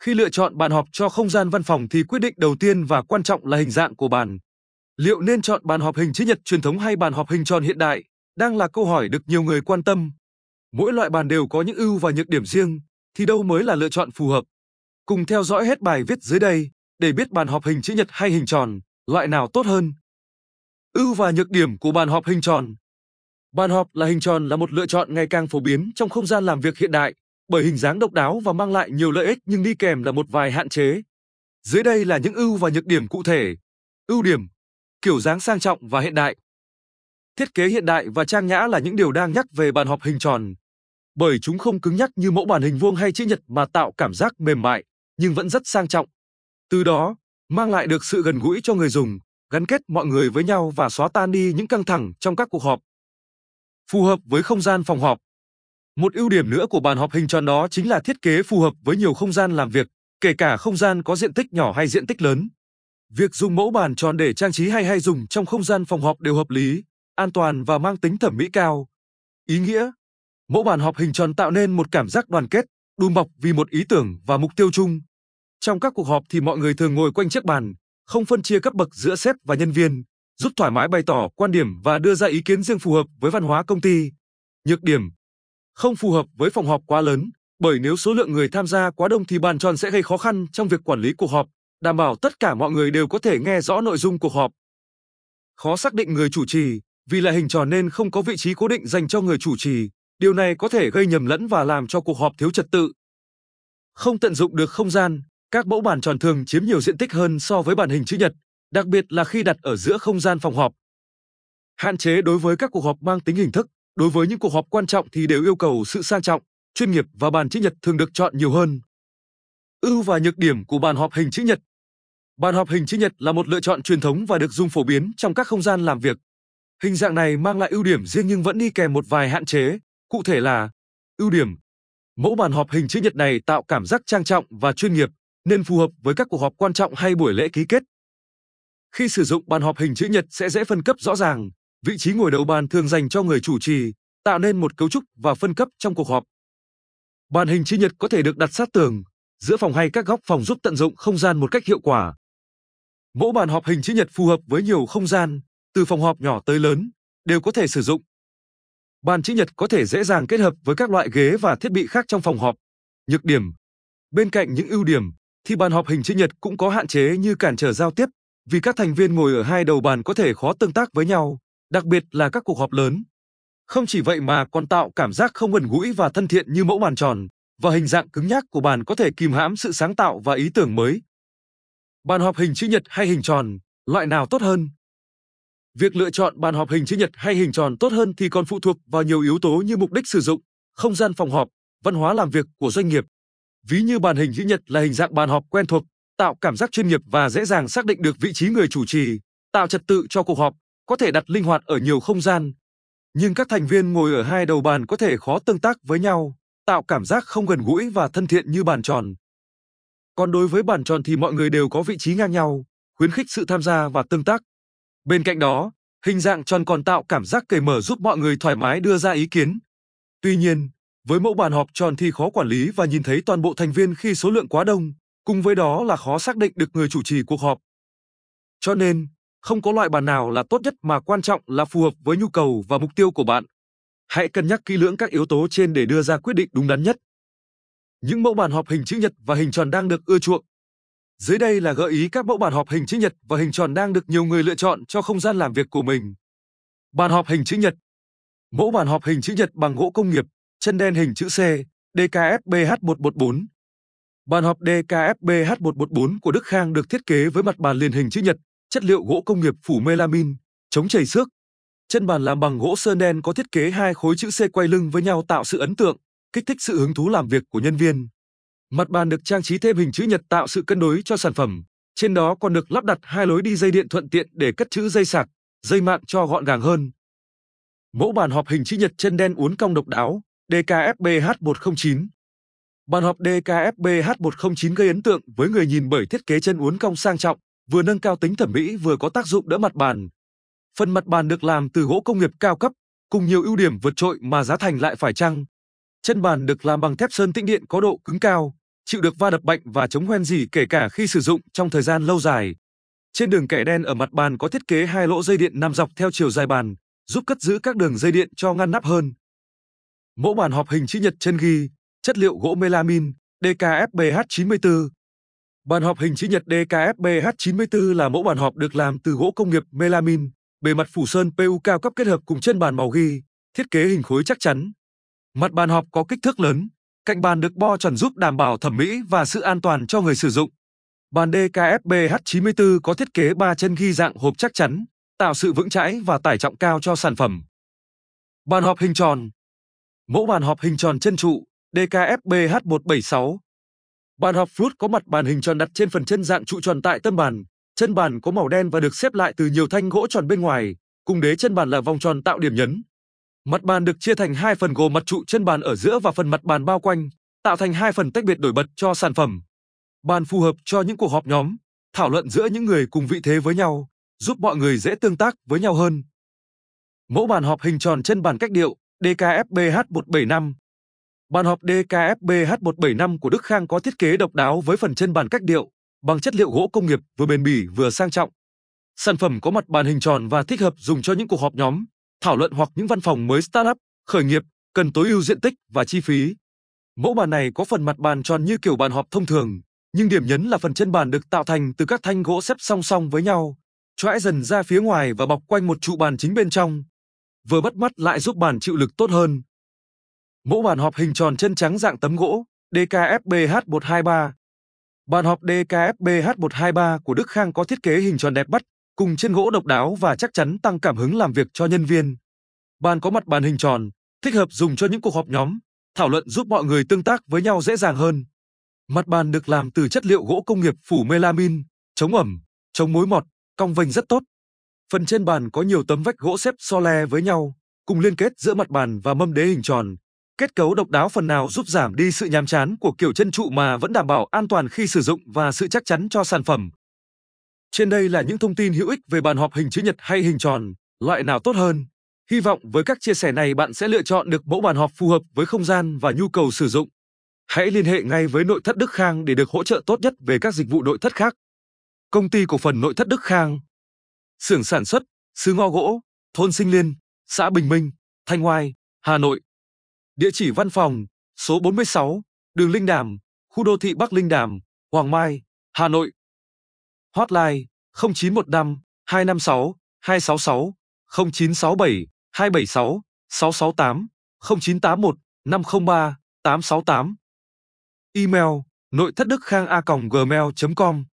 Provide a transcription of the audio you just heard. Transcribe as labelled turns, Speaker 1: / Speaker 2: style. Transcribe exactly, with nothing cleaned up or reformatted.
Speaker 1: Khi lựa chọn bàn họp cho không gian văn phòng thì quyết định đầu tiên và quan trọng là hình dạng của bàn. Liệu nên chọn bàn họp hình chữ nhật truyền thống hay bàn họp hình tròn hiện đại, đang là câu hỏi được nhiều người quan tâm. Mỗi loại bàn đều có những ưu và nhược điểm riêng, thì đâu mới là lựa chọn phù hợp. Cùng theo dõi hết bài viết dưới đây để biết bàn họp hình chữ nhật hay hình tròn, loại nào tốt hơn. Ưu và nhược điểm của bàn họp hình tròn. Bàn họp là hình tròn là một lựa chọn ngày càng phổ biến trong không gian làm việc hiện đại, bởi hình dáng độc đáo và mang lại nhiều lợi ích nhưng đi kèm là một vài hạn chế. Dưới đây là những ưu và nhược điểm cụ thể. Ưu điểm: kiểu dáng sang trọng và hiện đại. Thiết kế hiện đại và trang nhã là những điều đang nhắc về bàn họp hình tròn, bởi chúng không cứng nhắc như mẫu bàn hình vuông hay chữ nhật mà tạo cảm giác mềm mại, nhưng vẫn rất sang trọng. Từ đó, mang lại được sự gần gũi cho người dùng, gắn kết mọi người với nhau và xóa tan đi những căng thẳng trong các cuộc họp. Phù hợp với không gian phòng họp. Một ưu điểm nữa của bàn họp hình tròn đó chính là thiết kế phù hợp với nhiều không gian làm việc, kể cả không gian có diện tích nhỏ hay diện tích lớn. Việc dùng mẫu bàn tròn để trang trí hay hay dùng trong không gian phòng họp đều hợp lý, an toàn và mang tính thẩm mỹ cao. Ý nghĩa: mẫu bàn họp hình tròn tạo nên một cảm giác đoàn kết, đùm bọc vì một ý tưởng và mục tiêu chung. Trong các cuộc họp thì mọi người thường ngồi quanh chiếc bàn, không phân chia cấp bậc giữa sếp và nhân viên, giúp thoải mái bày tỏ quan điểm và đưa ra ý kiến riêng phù hợp với văn hóa công ty. Nhược điểm: không phù hợp với phòng họp quá lớn, bởi nếu số lượng người tham gia quá đông thì bàn tròn sẽ gây khó khăn trong việc quản lý cuộc họp, đảm bảo tất cả mọi người đều có thể nghe rõ nội dung cuộc họp. Khó xác định người chủ trì, vì là hình tròn nên không có vị trí cố định dành cho người chủ trì, điều này có thể gây nhầm lẫn và làm cho cuộc họp thiếu trật tự. Không tận dụng được không gian, các mẫu bàn tròn thường chiếm nhiều diện tích hơn so với bàn hình chữ nhật, đặc biệt là khi đặt ở giữa không gian phòng họp. Hạn chế đối với các cuộc họp mang tính hình thức, đối với những cuộc họp quan trọng thì đều yêu cầu sự sang trọng, chuyên nghiệp và bàn chữ nhật thường được chọn nhiều hơn. Ưu và nhược điểm của bàn họp hình chữ nhật. Bàn họp hình chữ nhật là một lựa chọn truyền thống và được dùng phổ biến trong các không gian làm việc. Hình dạng này mang lại ưu điểm riêng nhưng vẫn đi kèm một vài hạn chế, cụ thể là: ưu điểm: mẫu bàn họp hình chữ nhật này tạo cảm giác trang trọng và chuyên nghiệp, nên phù hợp với các cuộc họp quan trọng hay buổi lễ ký kết. Khi sử dụng bàn họp hình chữ nhật sẽ dễ phân cấp rõ ràng, vị trí ngồi đầu bàn thường dành cho người chủ trì, tạo nên một cấu trúc và phân cấp trong cuộc họp. Bàn hình chữ nhật có thể được đặt sát tường, giữa phòng hay các góc phòng giúp tận dụng không gian một cách hiệu quả. Mẫu bàn họp hình chữ nhật phù hợp với nhiều không gian, từ phòng họp nhỏ tới lớn, đều có thể sử dụng. Bàn chữ nhật có thể dễ dàng kết hợp với các loại ghế và thiết bị khác trong phòng họp. Nhược điểm: bên cạnh những ưu điểm, thì bàn họp hình chữ nhật cũng có hạn chế như cản trở giao tiếp, vì các thành viên ngồi ở hai đầu bàn có thể khó tương tác với nhau, đặc biệt là các cuộc họp lớn. Không chỉ vậy mà còn tạo cảm giác không gần gũi và thân thiện như mẫu bàn tròn, và hình dạng cứng nhắc của bàn có thể kìm hãm sự sáng tạo và ý tưởng mới. Bàn họp hình chữ nhật hay hình tròn, loại nào tốt hơn? Việc lựa chọn bàn họp hình chữ nhật hay hình tròn tốt hơn thì còn phụ thuộc vào nhiều yếu tố như mục đích sử dụng, không gian phòng họp, văn hóa làm việc của doanh nghiệp. Ví như bàn hình chữ nhật là hình dạng bàn họp quen thuộc, tạo cảm giác chuyên nghiệp và dễ dàng xác định được vị trí người chủ trì, tạo trật tự cho cuộc họp, có thể đặt linh hoạt ở nhiều không gian. Nhưng các thành viên ngồi ở hai đầu bàn có thể khó tương tác với nhau, tạo cảm giác không gần gũi và thân thiện như bàn tròn. Còn đối với bàn tròn thì mọi người đều có vị trí ngang nhau, khuyến khích sự tham gia và tương tác. Bên cạnh đó, hình dạng tròn còn tạo cảm giác cởi mở giúp mọi người thoải mái đưa ra ý kiến. Tuy nhiên, với mẫu bàn họp tròn thì khó quản lý và nhìn thấy toàn bộ thành viên khi số lượng quá đông, cùng với đó là khó xác định được người chủ trì cuộc họp. Cho nên, không có loại bàn nào là tốt nhất mà quan trọng là phù hợp với nhu cầu và mục tiêu của bạn. Hãy cân nhắc kỹ lưỡng các yếu tố trên để đưa ra quyết định đúng đắn nhất. Những mẫu bàn họp hình chữ nhật và hình tròn đang được ưa chuộng. Dưới đây là gợi ý các mẫu bàn họp hình chữ nhật và hình tròn đang được nhiều người lựa chọn cho không gian làm việc của mình. Bàn họp hình chữ nhật. Mẫu bàn họp hình chữ nhật bằng gỗ công nghiệp, chân đen hình chữ C, đê ca ép bê hát một một bốn. Bàn họp đê ca ép bê hát một một bốn của Đức Khang được thiết kế với mặt bàn liền hình chữ nhật, chất liệu gỗ công nghiệp phủ melamin, chống chảy xước. Chân bàn làm bằng gỗ sơn đen có thiết kế hai khối chữ C quay lưng với nhau tạo sự ấn tượng, kích thích sự hứng thú làm việc của nhân viên. Mặt bàn được trang trí thêm hình chữ nhật tạo sự cân đối cho sản phẩm. Trên đó còn được lắp đặt hai lối đi dây điện thuận tiện để cất trữ dây sạc, dây mạng cho gọn gàng hơn. Mẫu bàn họp hình chữ nhật chân đen uốn cong độc đáo, đê ca ép bê hát một không chín. Bàn họp đê ca ép bê hát một không chín gây ấn tượng với người nhìn bởi thiết kế chân uốn cong sang trọng, vừa nâng cao tính thẩm mỹ vừa có tác dụng đỡ mặt bàn. Phần mặt bàn được làm từ gỗ công nghiệp cao cấp, cùng nhiều ưu điểm vượt trội mà giá thành lại phải chăng. Chân bàn được làm bằng thép sơn tĩnh điện có độ cứng cao, chịu được va đập mạnh và chống hoen gỉ kể cả khi sử dụng trong thời gian lâu dài. Trên đường kẻ đen ở mặt bàn có thiết kế hai lỗ dây điện nằm dọc theo chiều dài bàn, giúp cất giữ các đường dây điện cho ngăn nắp hơn. Mẫu bàn họp hình chữ nhật chân ghi, chất liệu gỗ melamine, đê ca ép bê hát chín mươi tư. Bàn họp hình chữ nhật đê ca ép bê hát chín mươi tư là mẫu bàn họp được làm từ gỗ công nghiệp melamine, bề mặt phủ sơn pê u cao cấp kết hợp cùng chân bàn màu ghi, thiết kế hình khối chắc chắn. Mặt bàn họp có kích thước lớn, cạnh bàn được bo tròn giúp đảm bảo thẩm mỹ và sự an toàn cho người sử dụng. Bàn đê ca ép bê hát chín mươi tư có thiết kế ba chân ghi dạng hộp chắc chắn, tạo sự vững chãi và tải trọng cao cho sản phẩm. Bàn họp hình tròn. Mẫu bàn họp hình tròn chân trụ, đê ca ép bê hát một bảy sáu. Bàn họp fruit có mặt bàn hình tròn đặt trên phần chân dạng trụ tròn tại tâm bàn. Chân bàn có màu đen và được xếp lại từ nhiều thanh gỗ tròn bên ngoài, cùng đế chân bàn là vòng tròn tạo điểm nhấn. Mặt bàn được chia thành hai phần gồm mặt trụ chân bàn ở giữa và phần mặt bàn bao quanh, tạo thành hai phần tách biệt nổi bật cho sản phẩm. Bàn phù hợp cho những cuộc họp nhóm, thảo luận giữa những người cùng vị thế với nhau, giúp mọi người dễ tương tác với nhau hơn. Mẫu bàn họp hình tròn chân bàn cách điệu, đê ca ép bê hát một bảy năm. Bàn họp đê ca ép bê hát một bảy năm của Đức Khang có thiết kế độc đáo với phần chân bàn cách điệu, bằng chất liệu gỗ công nghiệp vừa bền bỉ vừa sang trọng. Sản phẩm có mặt bàn hình tròn và thích hợp dùng cho những cuộc họp nhóm, thảo luận hoặc những văn phòng mới startup, khởi nghiệp, cần tối ưu diện tích và chi phí. Mẫu bàn này có phần mặt bàn tròn như kiểu bàn họp thông thường, nhưng điểm nhấn là phần chân bàn được tạo thành từ các thanh gỗ xếp song song với nhau, choãi dần ra phía ngoài và bọc quanh một trụ bàn chính bên trong. Vừa bắt mắt lại giúp bàn chịu lực tốt hơn. Mẫu bàn họp hình tròn chân trắng dạng tấm gỗ, đê ca ép bê hát một hai ba. Bàn họp đê ca ép bê hát một hai ba của Đức Khang có thiết kế hình tròn đẹp mắt, cùng chân gỗ độc đáo và chắc chắn tăng cảm hứng làm việc cho nhân viên. Bàn có mặt bàn hình tròn, thích hợp dùng cho những cuộc họp nhóm, thảo luận giúp mọi người tương tác với nhau dễ dàng hơn. Mặt bàn được làm từ chất liệu gỗ công nghiệp phủ melamine, chống ẩm, chống mối mọt, cong vênh rất tốt. Phần trên bàn có nhiều tấm vách gỗ xếp so le với nhau, cùng liên kết giữa mặt bàn và mâm đế hình tròn. Kết cấu độc đáo phần nào giúp giảm đi sự nhàm chán của kiểu chân trụ mà vẫn đảm bảo an toàn khi sử dụng và sự chắc chắn cho sản phẩm. Trên đây là những thông tin hữu ích về bàn họp hình chữ nhật hay hình tròn, loại nào tốt hơn. Hy vọng với các chia sẻ này bạn sẽ lựa chọn được mẫu bàn họp phù hợp với không gian và nhu cầu sử dụng. Hãy liên hệ ngay với Nội thất Đức Khang để được hỗ trợ tốt nhất về các dịch vụ nội thất khác. Công ty cổ phần Nội thất Đức Khang. Xưởng sản xuất, xứ Ngo Gỗ, thôn Sinh Liên, xã Bình Minh, Thanh Oai, Hà Nội. Địa chỉ văn phòng, số bốn mươi sáu, đường Linh Đàm, khu đô thị Bắc Linh Đàm, Hoàng Mai, Hà Nội. Hotline không chín một năm, hai năm sáu, hai sáu sáu, không chín sáu bảy, hai bảy sáu, sáu sáu tám, không chín tám một, năm không ba, tám sáu tám. Email nội thất đức khang a còng gmail chấm com